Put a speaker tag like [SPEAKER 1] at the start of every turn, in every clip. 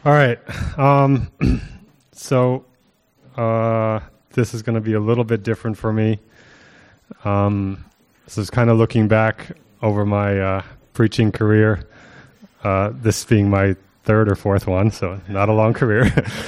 [SPEAKER 1] All right. So this is going to be a little bit different for me. This is kind of looking back over my preaching career, this being my third or fourth one, so not a long career.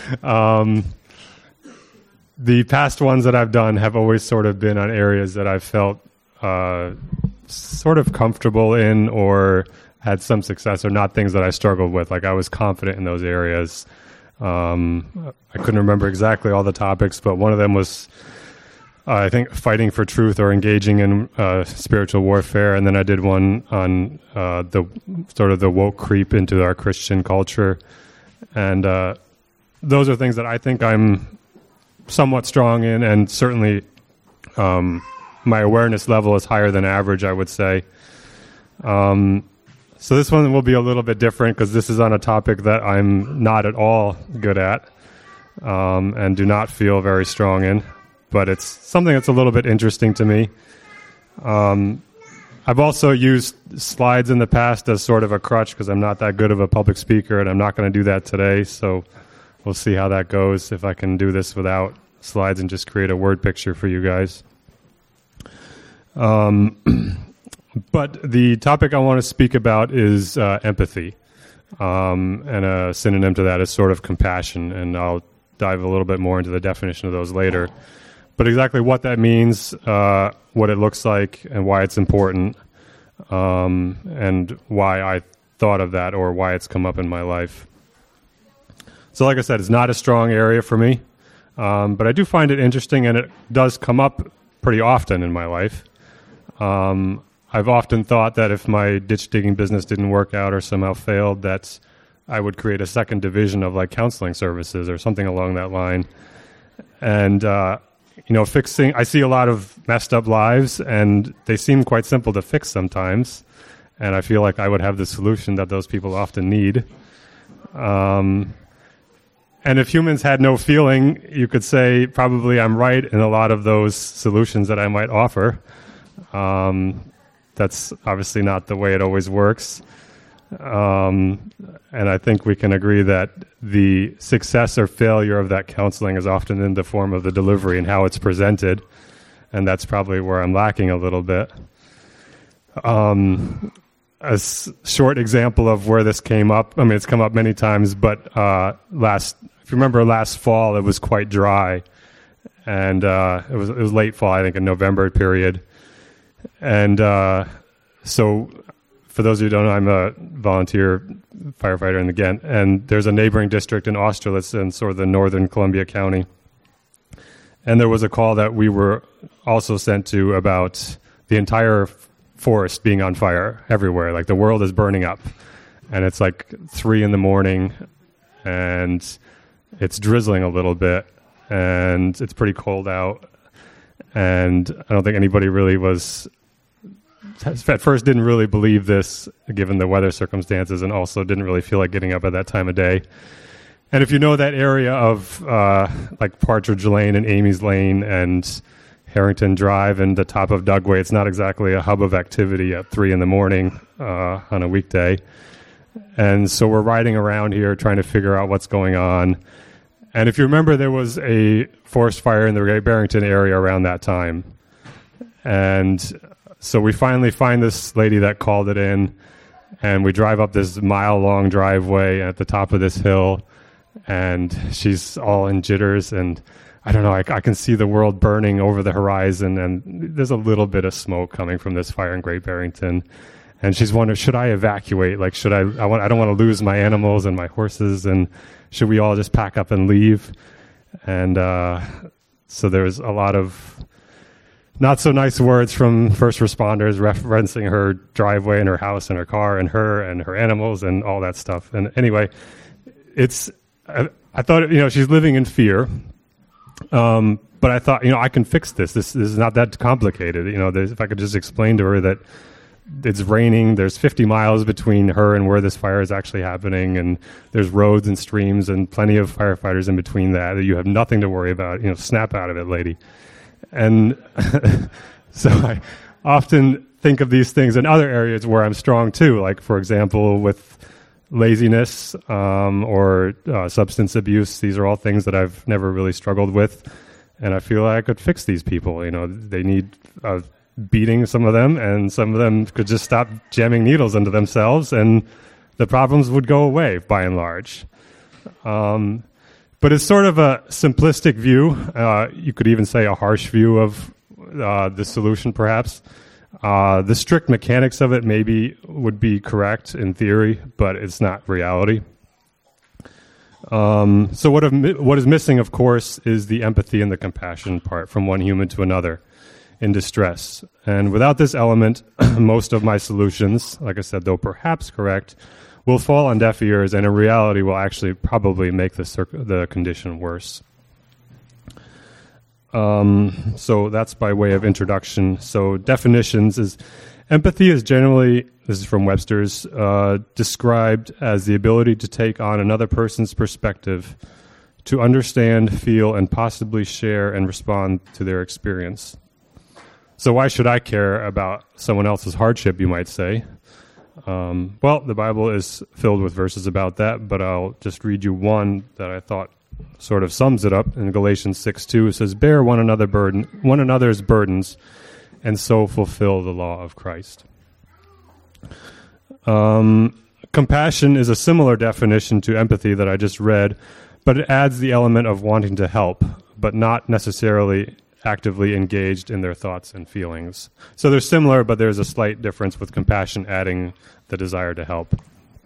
[SPEAKER 1] The past ones that I've done have always sort of been on areas that I've felt sort of comfortable in or had some success, or not things that I struggled with. Like, I was confident in those areas. I couldn't remember exactly all the topics, but one of them was, I think, fighting for truth or engaging in spiritual warfare. And then I did one on the sort of the woke creep into our Christian culture. And those are things that I think I'm somewhat strong in, and certainly my awareness level is higher than average, I would say. So this one will be a little bit different because this is on a topic that I'm not at all good at and do not feel very strong in. But it's something that's a little bit interesting to me. I've also used slides in the past as sort of a crutch because I'm not that good of a public speaker, and I'm not going to do that today. So we'll see how that goes, if I can do this without slides and just create a word picture for you guys. But the topic I want to speak about is empathy, and a synonym to that is sort of compassion, and I'll dive a little bit more into the definition of those later. But exactly what that means, what it looks like, and why it's important, and why I thought of that, or why it's come up in my life. So like I said, it's not a strong area for me, but I do find it interesting, and it does come up pretty often in my life. I've often thought that if my ditch digging business didn't work out or somehow failed, that I would create a second division of like counseling services or something along that line. And, I see a lot of messed up lives, and they seem quite simple to fix sometimes. And I feel like I would have the solution that those people often need. And if humans had no feeling, you could say probably I'm right in a lot of those solutions that I might offer. That's obviously not the way it always works. And I think we can agree that the success or failure of that counseling is often in the form of the delivery and how it's presented. And that's probably where I'm lacking a little bit. Short example of where this came up, it's come up many times, but if you remember last fall, it was quite dry. And it was late fall, I think, in November period. And so for those of you who don't know, I'm a volunteer firefighter in the Ghent, and there's a neighboring district in Austerlitz in sort of the northern Columbia County. And there was a call that we were also sent to about the entire forest being on fire everywhere. Like, the world is burning up. And it's like 3 a.m, and it's drizzling a little bit, and it's pretty cold out. And I don't think anybody really at first didn't really believe this, given the weather circumstances, and also didn't really feel like getting up at that time of day. And if you know that area of like Partridge Lane and Amy's Lane and Harrington Drive and the top of Dugway, it's not exactly a hub of activity at 3 a.m. On a weekday. And so we're riding around here trying to figure out what's going on. And if you remember, there was a forest fire in the Great Barrington area around that time. And so we finally find this lady that called it in, and we drive up this mile-long driveway at the top of this hill, and she's all in jitters, and I don't know, I can see the world burning over the horizon, and there's a little bit of smoke coming from this fire in Great Barrington. And she's wondering, should I evacuate? Like, I don't want to lose my animals and my horses, and should we all just pack up and leave? And so there's a lot of not so nice words from first responders referencing her driveway and her house and her car and her animals and all that stuff. And anyway, I thought, she's living in fear. But I thought, I can fix this. This is not that complicated. If I could just explain to her that it's raining, there's 50 miles between her and where this fire is actually happening, and there's roads and streams and plenty of firefighters in between that you have nothing to worry about. Snap out of it, lady. And so I often think of these things in other areas where I'm strong too, like, for example, with laziness or substance abuse. These are all things that I've never really struggled with, and I feel like I could fix these people. They need beating, some of them, and some of them could just stop jamming needles into themselves, and the problems would go away by and large. But it's sort of a simplistic view. You could even say a harsh view of the solution, perhaps. The strict mechanics of it maybe would be correct in theory, but it's not reality. So what is missing, of course, is the empathy and the compassion part from one human to another in distress. And without this element, most of my solutions, like I said, though perhaps correct, will fall on deaf ears, and in reality will actually probably make the condition worse. So that's by way of introduction. So definitions is empathy is generally, this is from Webster's, described as the ability to take on another person's perspective, to understand, feel, and possibly share and respond to their experience. So why should I care about someone else's hardship, you might say? Well, the Bible is filled with verses about that, but I'll just read you one that I thought sort of sums it up. In Galatians 6:2, it says, "Bear one another's burdens, and so fulfill the law of Christ." Compassion is a similar definition to empathy that I just read, but it adds the element of wanting to help, but not necessarily actively engaged in their thoughts and feelings. So they're similar, but there's a slight difference with compassion adding the desire to help.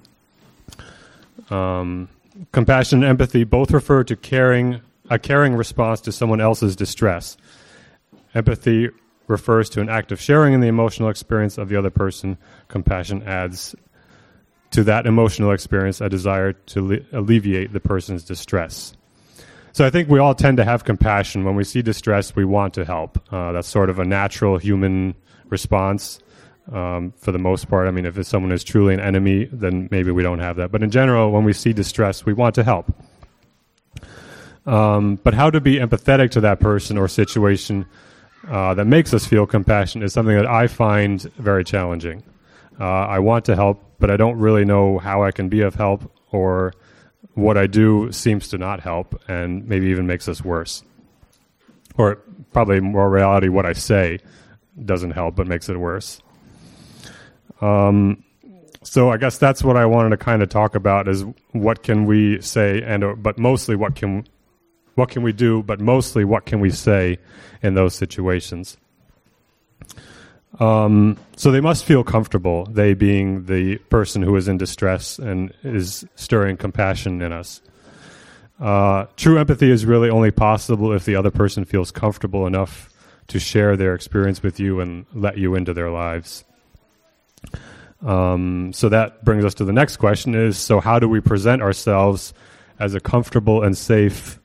[SPEAKER 1] Compassion and empathy both refer to a caring response to someone else's distress. Empathy refers to an act of sharing in the emotional experience of the other person. Compassion adds to that emotional experience a desire to alleviate the person's distress. So I think we all tend to have compassion. When we see distress, we want to help. That's sort of a natural human response for the most part. I mean, if someone is truly an enemy, then maybe we don't have that. But in general, when we see distress, we want to help. But how to be empathetic to that person or situation that makes us feel compassion is something that I find very challenging. I want to help, but I don't really know how I can be of help, or what I do seems to not help and maybe even makes us worse. Or probably more reality, what I say doesn't help but makes it worse. So I guess that's what I wanted to kind of talk about, is what can we say, but mostly what can we do, but mostly what can we say in those situations. So they must feel comfortable, they being the person who is in distress and is stirring compassion in us. True empathy is really only possible if the other person feels comfortable enough to share their experience with you and let you into their lives. So that brings us to the next question is, so how do we present ourselves as a comfortable and safe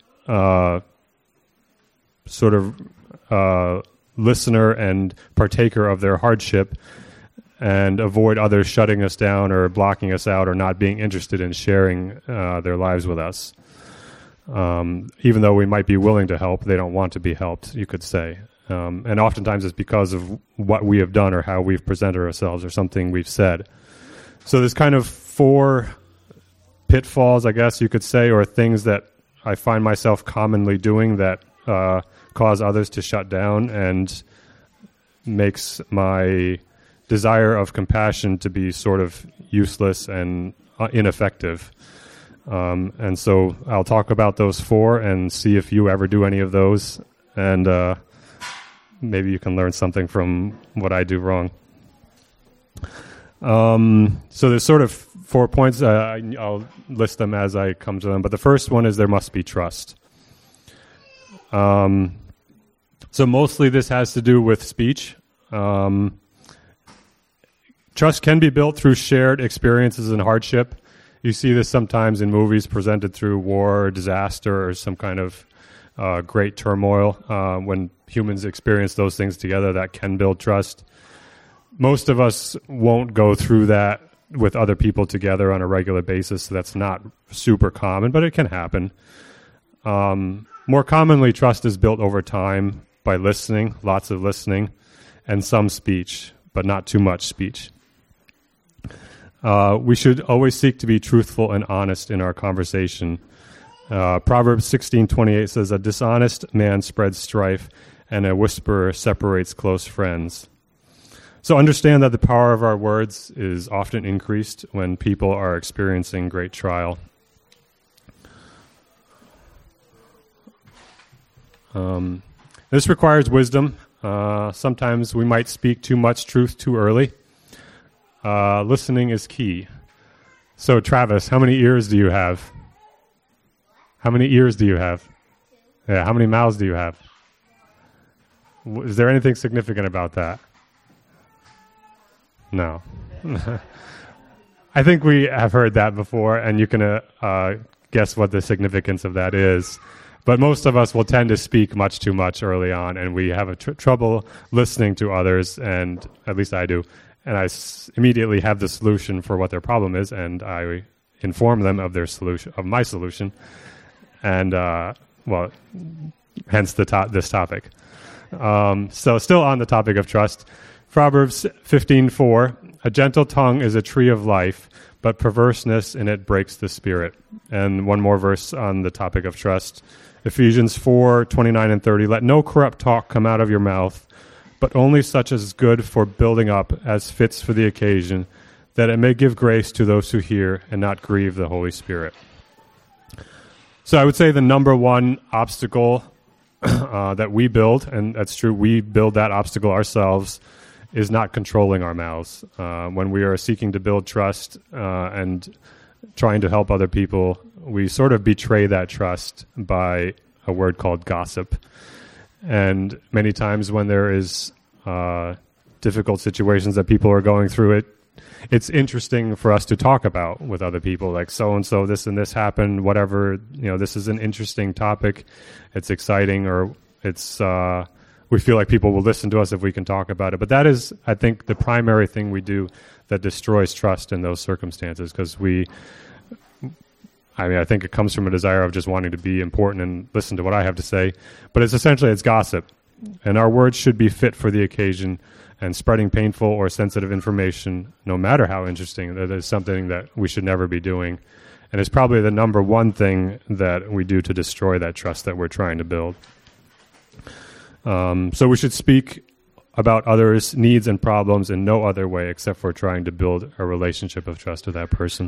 [SPEAKER 1] sort of listener and partaker of their hardship, and avoid others shutting us down or blocking us out or not being interested in sharing their lives with us. Even though we might be willing to help, they don't want to be helped, you could say. And oftentimes it's because of what we have done or how we've presented ourselves or something we've said. So there's kind of 4 pitfalls, I guess you could say, or things that I find myself commonly doing that cause others to shut down and makes my desire of compassion to be sort of useless and ineffective. And so I'll talk about those 4 and see if you ever do any of those, and maybe you can learn something from what I do wrong. So there's sort of 4 points. I'll list them as I come to them. But the first one is there must be trust. So mostly this has to do with speech. Trust can be built through shared experiences and hardship. You see this sometimes in movies presented through war or disaster or some kind of great turmoil. When humans experience those things together, that can build trust. Most of us won't go through that with other people together on a regular basis, so that's not super common, but it can happen. More commonly, trust is built over time by listening, lots of listening, and some speech, but not too much speech. We should always seek to be truthful and honest in our conversation. Proverbs 16:28 says, "A dishonest man spreads strife, and a whisperer separates close friends." So understand that the power of our words is often increased when people are experiencing great trial. This requires wisdom. Sometimes we might speak too much truth too early. Listening is key. So, Travis, how many ears do you have? How many ears do you have? Yeah, how many mouths do you have? Is there anything significant about that? No. I think we have heard that before, and you can guess what the significance of that is. But most of us will tend to speak much too much early on, and we have trouble listening to others, and at least I do. And I immediately have the solution for what their problem is, and I inform them of their solution, of my solution, and hence this topic. So, still on the topic of trust, Proverbs 15:4: "A gentle tongue is a tree of life, but perverseness in it breaks the spirit." And one more verse on the topic of trust. Ephesians 4:29 and 30, "Let no corrupt talk come out of your mouth, but only such as is good for building up, as fits for the occasion, that it may give grace to those who hear and not grieve the Holy Spirit." So I would say the number one obstacle that we build, and that's true, we build that obstacle ourselves, is not controlling our mouths. When we are seeking to build trust and trying to help other people, we sort of betray that trust by a word called gossip. And many times when there is difficult situations that people are going through, it's interesting for us to talk about with other people, like so-and-so, this and this happened, whatever, this is an interesting topic. It's exciting, or it's we feel like people will listen to us if we can talk about it. But that is, I think, the primary thing we do that destroys trust in those circumstances, because I think it comes from a desire of just wanting to be important and listen to what I have to say. But it's gossip. And our words should be fit for the occasion, and spreading painful or sensitive information, no matter how interesting, that is something that we should never be doing. And it's probably the number one thing that we do to destroy that trust that we're trying to build. So we should speak about others' needs and problems in no other way except for trying to build a relationship of trust with that person.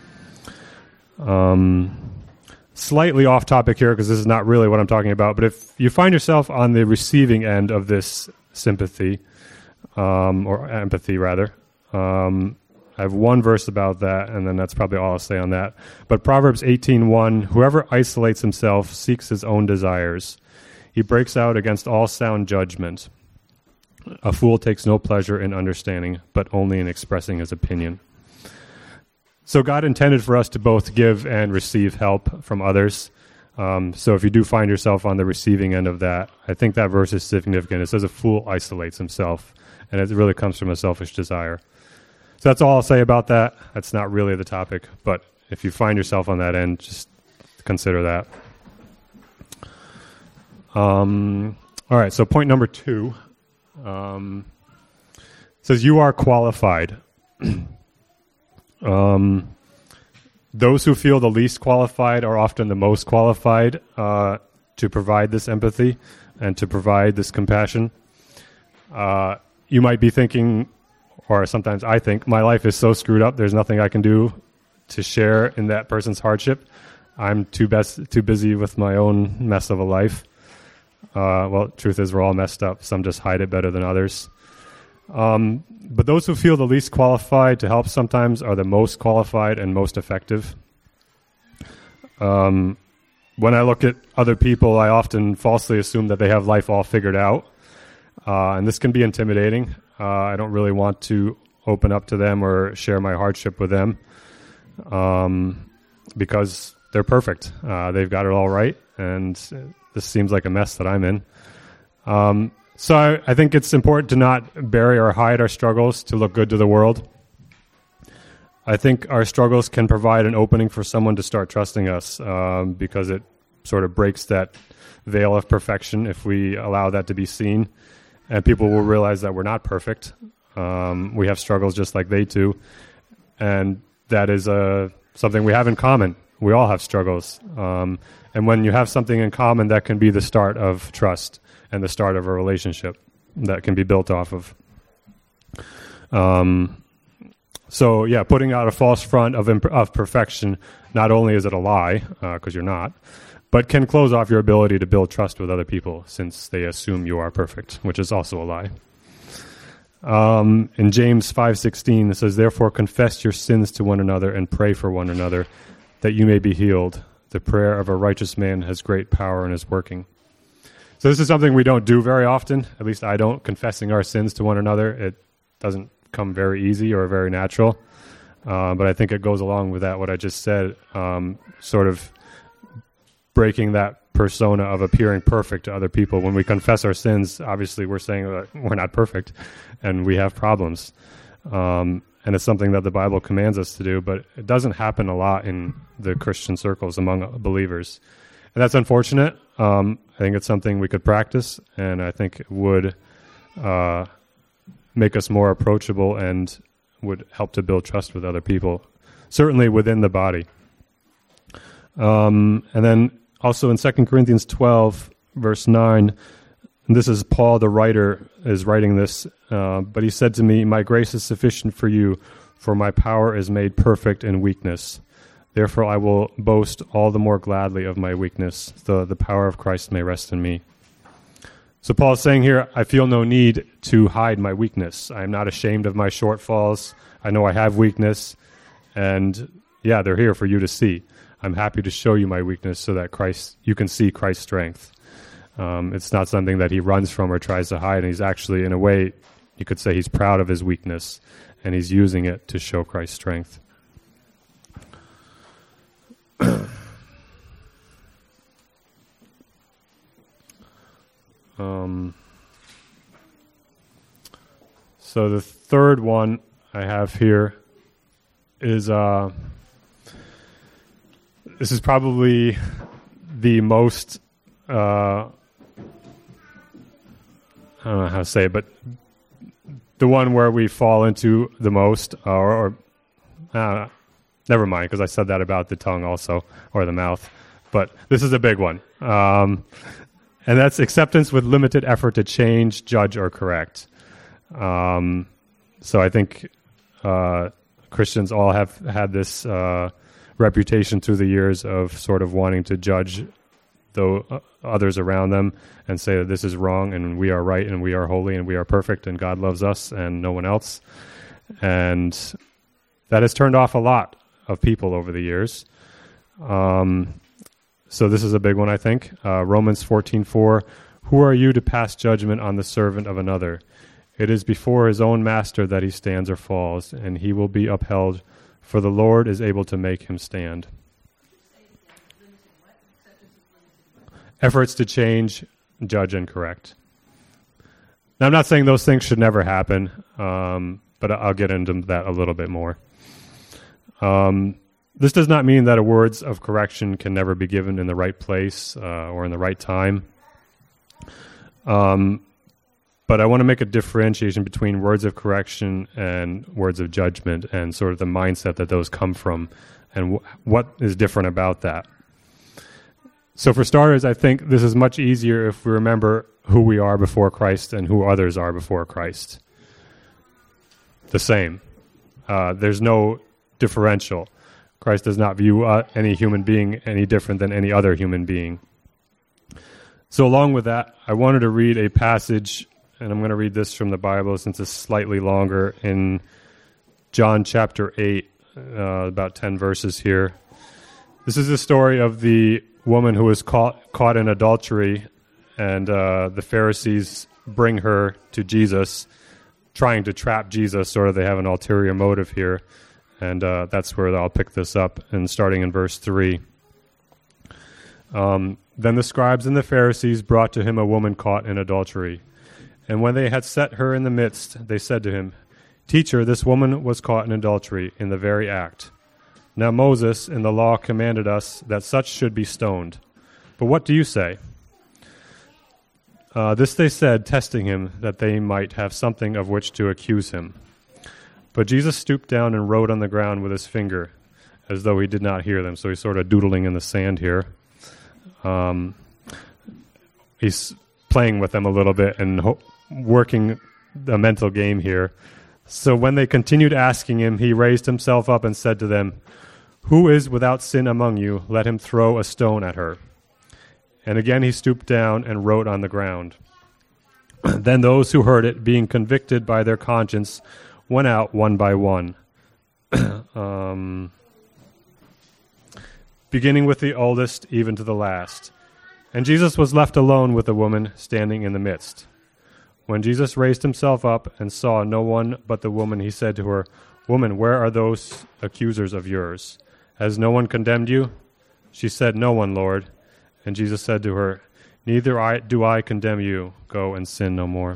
[SPEAKER 1] Slightly off topic here, because this is not really what I'm talking about, but if you find yourself on the receiving end of this sympathy, or empathy rather, I have one verse about that, and then that's probably all I'll say on that. But Proverbs 18:1, "Whoever isolates himself seeks his own desires. He breaks out against all sound judgment. A fool takes no pleasure in understanding, but only in expressing his opinion." So God intended for us to both give and receive help from others. So if you do find yourself on the receiving end of that, I think that verse is significant. It says a fool isolates himself, and it really comes from a selfish desire. So that's all I'll say about that. That's not really the topic, but if you find yourself on that end, just consider that. All right, so point number 2 says you are qualified. Those who feel the least qualified are often the most qualified to provide this empathy and to provide this compassion. You might be thinking, or sometimes I think, my life is so screwed up, there's nothing I can do to share in that person's hardship. I'm too busy with my own mess of a life. Well, truth is, we're all messed up. Some just hide it better than others. But those who feel the least qualified to help sometimes are the most qualified and most effective. When I look at other people, I often falsely assume that they have life all figured out. And this can be intimidating. I don't really want to open up to them or share my hardship with them because they're perfect. They've got it all right, and this seems like a mess that I'm in. So I think it's important to not bury or hide our struggles to look good to the world. I think our struggles can provide an opening for someone to start trusting us because it sort of breaks that veil of perfection if we allow that to be seen. And people will realize that we're not perfect. We have struggles just like they do. and that is something we have in common. We all have struggles. And when you have something in common, that can be the start of trust and the start of a relationship that can be built off of. So, yeah, putting out a false front of perfection, not only is it a lie, because you're not, but can close off your ability to build trust with other people since they assume you are perfect, which is also a lie. In James 5:16, it says, "Therefore confess your sins to one another and pray for one another, that you may be healed. The prayer of a righteous man has great power and is working." So this is something we don't do very often. At least I don't, confessing our sins to one another. It doesn't come very easy or very natural. But I think it goes along with that, what I just said, sort of breaking that persona of appearing perfect to other people. When we confess our sins, obviously we're saying that we're not perfect and we have problems. And it's something that the Bible commands us to do, but it doesn't happen a lot in the Christian circles among believers. And that's unfortunate. I think it's something we could practice, and I think it would make us more approachable and would help to build trust with other people, certainly within the body. And then also in 2 Corinthians 12, verse 9, and this is Paul, the writer, is writing this, but he said to me, "My grace is sufficient for you, for my power is made perfect in weakness. Therefore I will boast all the more gladly of my weakness, so the power of Christ may rest in me." So Paul is saying here, I feel no need to hide my weakness. I am not ashamed of my shortfalls. I know I have weakness, and yeah, they're here for you to see. I'm happy to show you my weakness so that you can see Christ's strength. It's not something that he runs from or tries to hide, and he's actually, in a way, you could say he's proud of his weakness, and he's using it to show Christ's strength. So the third one I have here is this is probably the most I don't know how to say it, but the one where we fall into the most, or never mind, because I said that about the tongue also, or the mouth. But this is a big one. And that's acceptance with limited effort to change, judge, or correct. So I think Christians all have had this reputation through the years of sort of wanting to judge others around them and say that this is wrong and we are right and we are holy and we are perfect and God loves us and no one else. And that has turned off a lot of people over the years. So this is a big one, I think. Romans 14:4, "Who are you to pass judgment on the servant of another? It is before his own master that he stands or falls, and he will be upheld, for the Lord is able to make him stand." Efforts to change, judge, and correct. Now, I'm not saying those things should never happen, but I'll get into that a little bit more. This does not mean that words of correction can never be given in the right place or in the right time. But I want to make a differentiation between words of correction and words of judgment and sort of the mindset that those come from and what is different about that. So for starters, I think this is much easier if we remember who we are before Christ and who others are before Christ. The same. There's no differential. Christ does not view any human being any different than any other human being. So along with that, I wanted to read a passage, and I'm going to read this from the Bible since it's slightly longer, in John chapter 8, about 10 verses here. This is the story of the woman who was caught in adultery, and the Pharisees bring her to Jesus, trying to trap Jesus, sort of they have an ulterior motive here. And that's where I'll pick this up, and starting in verse 3. Then the scribes and the Pharisees brought to him a woman caught in adultery. And when they had set her in the midst, they said to him, "Teacher, this woman was caught in adultery in the very act. Now Moses in the law commanded us that such should be stoned. But what do you say?" This they said, testing him, that they might have something of which to accuse him. But Jesus stooped down and wrote on the ground with his finger, as though he did not hear them. So he's sort of doodling in the sand here. He's playing with them a little bit and working a mental game here. So when they continued asking him, he raised himself up and said to them, "Who is without sin among you? Let him throw a stone at her." And again he stooped down and wrote on the ground. Then those who heard it, being convicted by their conscience, went out one by one, beginning with the oldest even to the last. And Jesus was left alone with the woman standing in the midst. When Jesus raised himself up and saw no one but the woman, he said to her, "Woman, where are those accusers of yours? Has no one condemned you?" She said, "No one, Lord." And Jesus said to her, "Neither do I condemn you. Go and sin no more."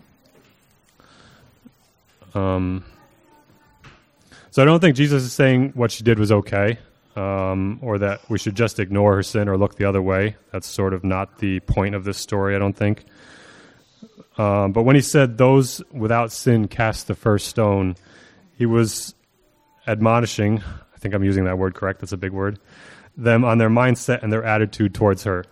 [SPEAKER 1] So I don't think Jesus is saying what she did was okay, or that we should just ignore her sin or look the other way. That's sort of not the point of this story, I don't think. But when he said, "Those without sin cast the first stone," he was admonishing, I think I'm using that word correct, that's a big word, them on their mindset and their attitude towards her.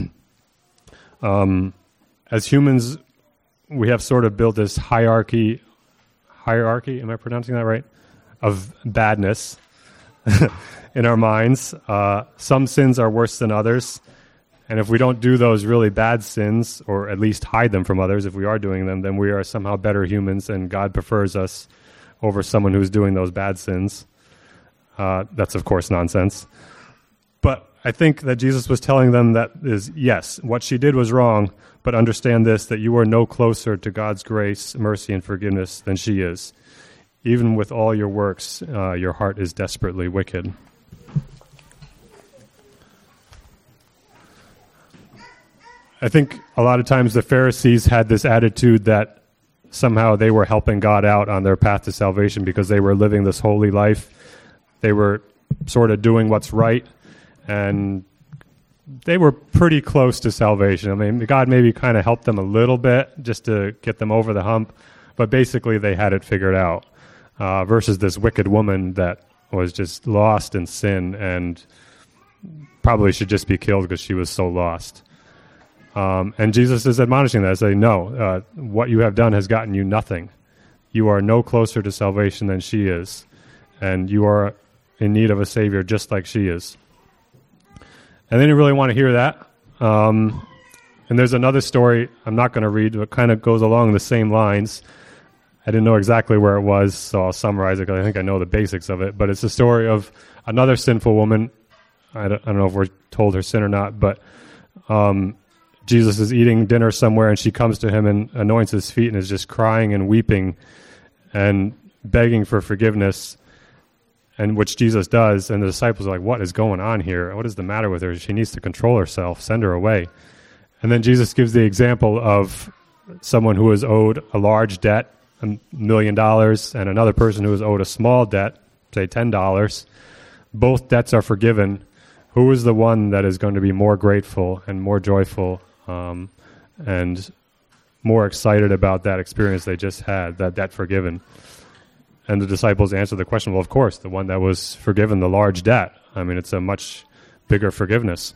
[SPEAKER 1] As humans, we have sort of built this hierarchy, am I pronouncing that right? Of badness in our minds. Some sins are worse than others. And if we don't do those really bad sins, or at least hide them from others, if we are doing them, then we are somehow better humans, and God prefers us over someone who's doing those bad sins. That's, of course, nonsense. But I think that Jesus was telling them that is, yes, what she did was wrong, but understand this, that you are no closer to God's grace, mercy, and forgiveness than she is. Even with all your works, your heart is desperately wicked. I think a lot of times the Pharisees had this attitude that somehow they were helping God out on their path to salvation because they were living this holy life. They were sort of doing what's right, and they were pretty close to salvation. I mean, God maybe kind of helped them a little bit just to get them over the hump, but basically they had it figured out, versus this wicked woman that was just lost in sin and probably should just be killed because she was so lost. And Jesus is admonishing that, saying, no, what you have done has gotten you nothing. You are no closer to salvation than she is, and you are in need of a Savior just like she is. And they didn't really want to hear that. And there's another story I'm not going to read, but kind of goes along the same lines. I didn't know exactly where it was, so I'll summarize it because I think I know the basics of it. But it's the story of another sinful woman. I don't know if we're told her sin or not, but Jesus is eating dinner somewhere, and she comes to him and anoints his feet and is just crying and weeping and begging for forgiveness, and which Jesus does. And the disciples are like, what is going on here? What is the matter with her? She needs to control herself. Send her away. And then Jesus gives the example of someone who is owed a large debt, $1 million, and another person who is owed a small debt, say $10. Both debts are forgiven. Who is the one that is going to be more grateful and more joyful and more excited about that experience they just had, that debt forgiven? And the disciples answered the question, well, of course, the one that was forgiven the large debt. I mean, it's a much bigger forgiveness.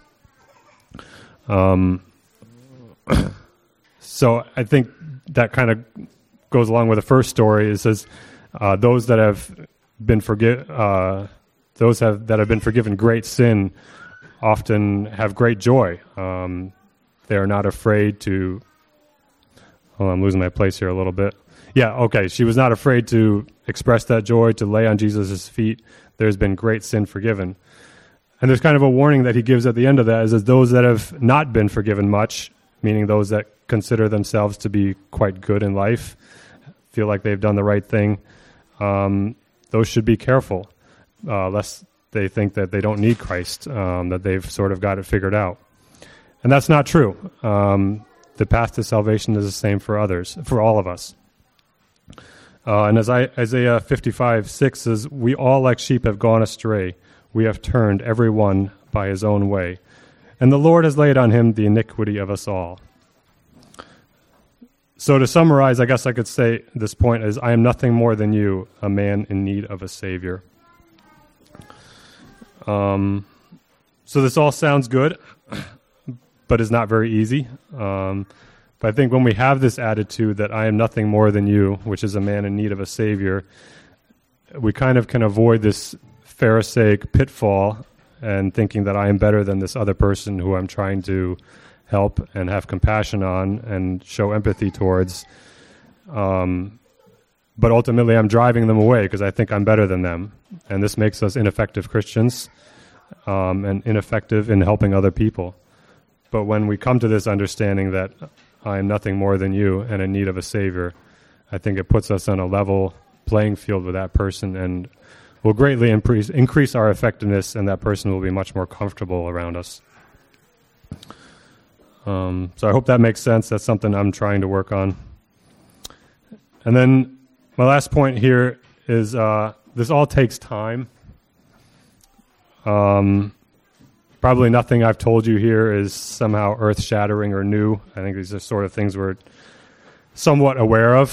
[SPEAKER 1] So I think that kind of goes along with the first story. It says, those that have been that have been forgiven great sin often have great joy. They are not afraid to. Hold on, I'm losing my place here a little bit. Yeah, okay. She was not afraid to express that joy, to lay on Jesus' feet. There's been great sin forgiven. And there's kind of a warning that he gives at the end of that, is that those that have not been forgiven much, meaning those that consider themselves to be quite good in life, feel like they've done the right thing, those should be careful, lest they think that they don't need Christ, that they've sort of got it figured out. And that's not true. The path to salvation is the same for others, for all of us. And as Isaiah 55:6 says, we all like sheep have gone astray. We have turned every one by his own way. And the Lord has laid on him the iniquity of us all. So to summarize, I guess I could say this point is, I am nothing more than you, a man in need of a Savior. So this all sounds good, but is not very easy. But I think when we have this attitude that I am nothing more than you, which is a man in need of a Savior, we kind of can avoid this Pharisaic pitfall and thinking that I am better than this other person who I'm trying to help and have compassion on and show empathy towards. But ultimately I'm driving them away because I think I'm better than them. And this makes us ineffective Christians and ineffective in helping other people. But when we come to this understanding that I am nothing more than you and in need of a Savior, I think it puts us on a level playing field with that person and will greatly increase our effectiveness, and that person will be much more comfortable around us. So I hope that makes sense. That's something I'm trying to work on. And then my last point here is this all takes time. Probably nothing I've told you here is somehow earth-shattering or new. I think these are sort of things we're somewhat aware of,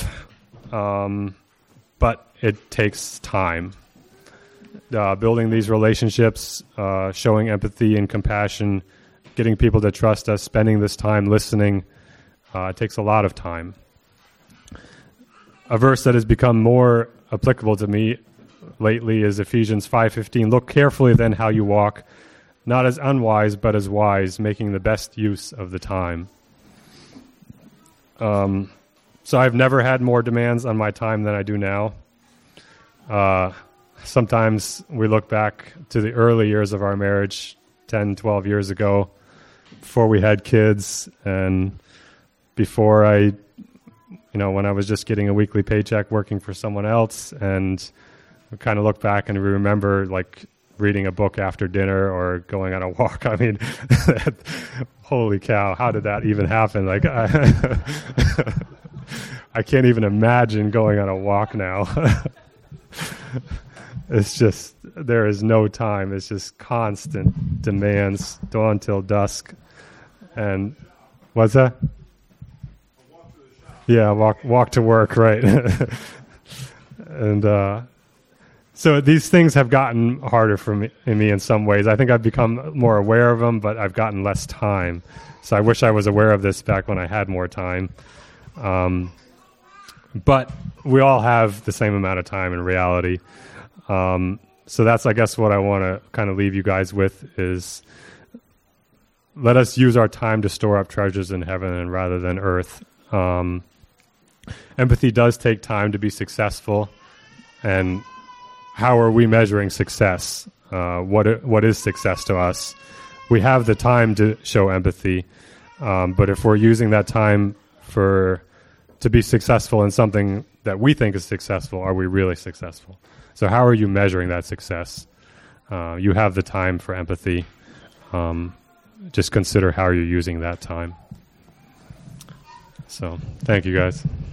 [SPEAKER 1] but it takes time. Building these relationships, showing empathy and compassion, getting people to trust us, spending this time listening, it takes a lot of time. A verse that has become more applicable to me lately is Ephesians 5:15. Look carefully then how you walk, not as unwise, but as wise, making the best use of the time. So I've never had more demands on my time than I do now. Sometimes we look back to the early years of our marriage, 10, 12 years ago, before we had kids, and before when I was just getting a weekly paycheck working for someone else, and we kind of look back and we remember like reading a book after dinner or going on a walk. I mean, holy cow, how did that even happen? Like, I can't even imagine going on a walk now. It's just, there is no time. It's just constant demands, dawn till dusk. And what's that? Yeah, walk to work, right? And so these things have gotten harder for me in some ways. I think I've become more aware of them, but I've gotten less time. So I wish I was aware of this back when I had more time. But we all have the same amount of time in reality. So that's, I guess, what I want to kind of leave you guys with is let us use our time to store up treasures in heaven and rather than earth. Empathy does take time to be successful. And how are we measuring success? What is success to us? We have the time to show empathy, but if we're using that time to be successful in something that we think is successful, are we really successful? So how are you measuring that success? You have the time for empathy. Just consider how you're using that time. So thank you, guys.